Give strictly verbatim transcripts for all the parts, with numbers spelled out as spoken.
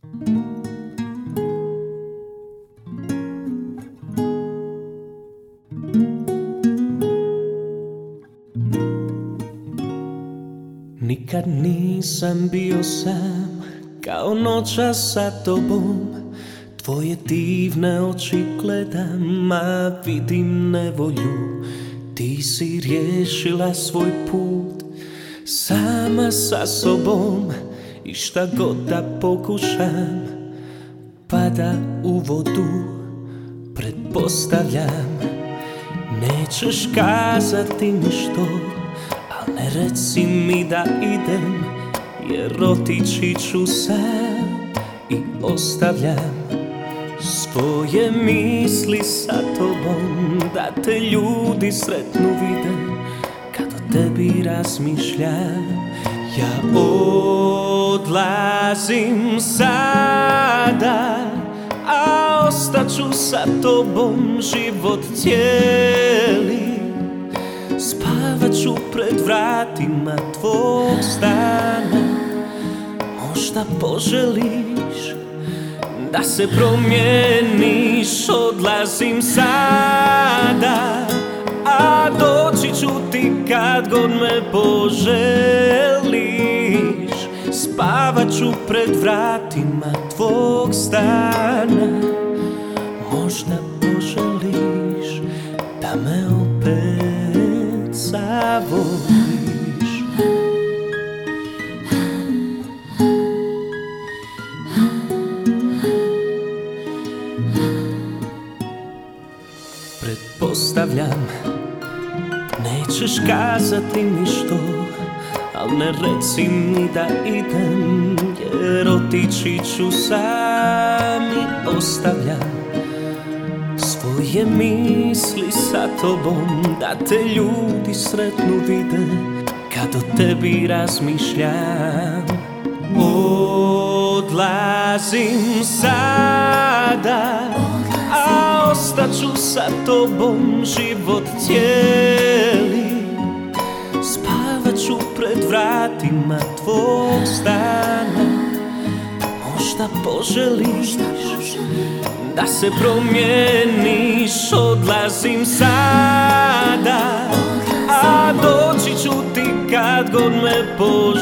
Nikad nisam bio sam kao noćas sa tobom. Tvoje divne oči gledam, a vidim nevolju. Ti si riješila svoj put sama sa sobom, i šta god da pokušam pada u vodu. Pretpostavljam nećeš kazati ništo, al ne reci mi da idem, jer otići ću sam i ostavljam svoje misli sa tobom. Da te ljudi sretnu vide kad o tebi razmišljam. Ja odlazim sada, a ostaću sa tobom život cijeli. Spavat ću pred vratima tvog stana. Možda poželiš da se promijeniš. Odlazim sada, a doći ću ti kad god me poželiš. Spavat ću pred vratima tvog stana. Možda poželiš da me opet zavoliš. Pretpostavljam nećeš kazati ništo, al ne reci mi da idem, jer otići ću sam i ostavljam svoje misli sa tobom. Da te ljudi sretnu vide kad o tebi razmišljam. Odlazim sada, a ostaću sa tobom život cijeli. Spavat ću pred vratima tvog stana. Možda poželiš da se promijeniš. Odlazim sada, a doći ću ti kad god me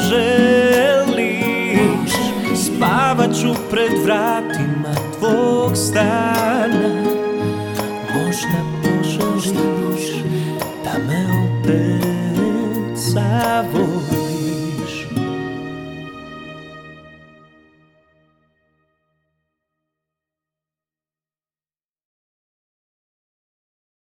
poželiš. Spavat ću pred vratima tvog stana. Možda poželiš da me opet zavoliš.